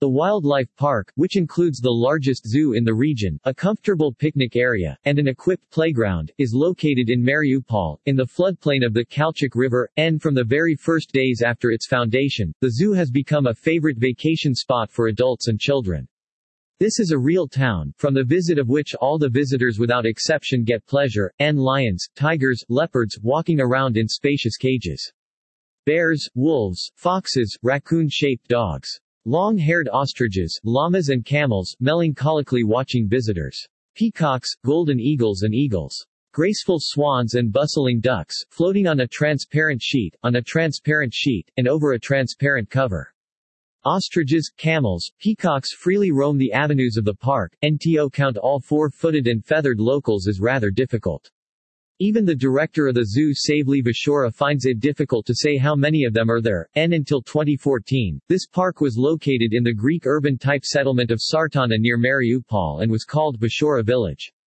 The wildlife park, which includes the largest zoo in the region, a comfortable picnic area, and an equipped playground, is located in Mariupol, in the floodplain of the Kalchuk River, and from the very first days after its foundation, the zoo has become a favorite vacation spot for adults and children. This is a real town, from the visit of which all the visitors without exception get pleasure, and lions, tigers, leopards, walking around in spacious cages. Bears, wolves, foxes, raccoon-shaped dogs. Long-haired ostriches, llamas and camels, melancholically watching visitors. Peacocks, golden eagles and eagles. Graceful swans and bustling ducks, floating on a transparent sheet, and over a transparent cover. Ostriches, camels, peacocks freely roam the avenues of the park, and to count all four-footed and feathered locals is rather difficult. Even the director of the zoo Savely Bashora finds it difficult to say how many of them are there, and until 2014, this park was located in the Greek urban-type settlement of Sartana near Mariupol and was called Bashora Village.